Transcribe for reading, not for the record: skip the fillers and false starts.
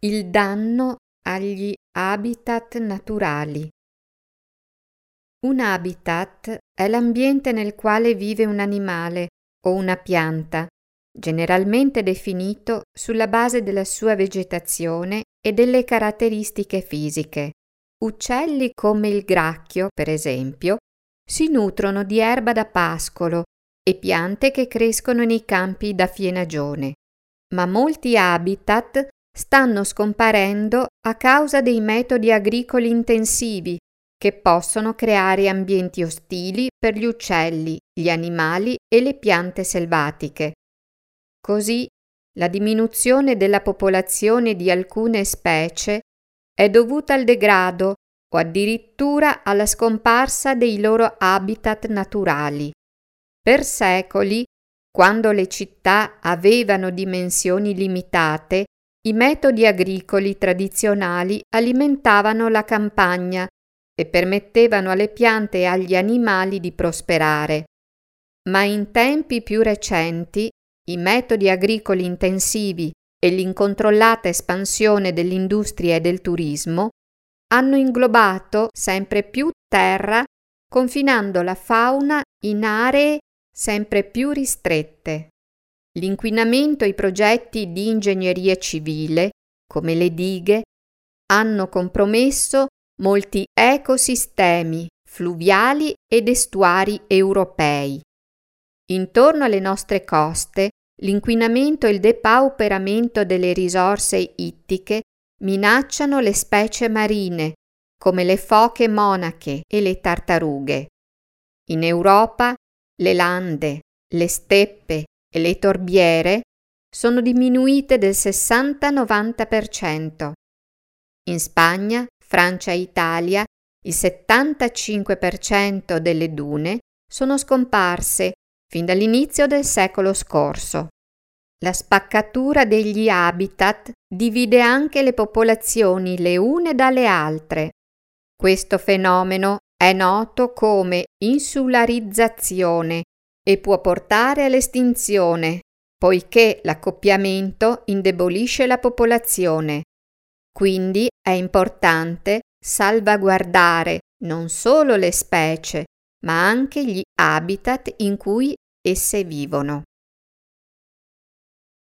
Il danno agli habitat naturali. Un habitat è l'ambiente nel quale vive un animale o una pianta, generalmente definito sulla base della sua vegetazione e delle caratteristiche fisiche. Uccelli come il gracchio, per esempio, si nutrono di erba da pascolo e piante che crescono nei campi da fienagione. Ma molti habitat stanno scomparendo a causa dei metodi agricoli intensivi che possono creare ambienti ostili per gli uccelli, gli animali e le piante selvatiche. Così, la diminuzione della popolazione di alcune specie è dovuta al degrado o addirittura alla scomparsa dei loro habitat naturali. Per secoli, quando le città avevano dimensioni limitate, i metodi agricoli tradizionali alimentavano la campagna e permettevano alle piante e agli animali di prosperare. Ma in tempi più recenti, i metodi agricoli intensivi e l'incontrollata espansione dell'industria e del turismo hanno inglobato sempre più terra, confinando la fauna in aree sempre più ristrette. L'inquinamento e i progetti di ingegneria civile, come le dighe, hanno compromesso molti ecosistemi fluviali ed estuari europei. Intorno alle nostre coste, l'inquinamento e il depauperamento delle risorse ittiche minacciano le specie marine, come le foche monache e le tartarughe. In Europa, le lande, le steppe e le torbiere sono diminuite del 60-90%. In Spagna, Francia e Italia, il 75% delle dune sono scomparse fin dall'inizio del secolo scorso. La spaccatura degli habitat divide anche le popolazioni le une dalle altre. Questo fenomeno è noto come insularizzazione e può portare all'estinzione, poiché l'accoppiamento indebolisce la popolazione. Quindi è importante salvaguardare non solo le specie, ma anche gli habitat in cui esse vivono.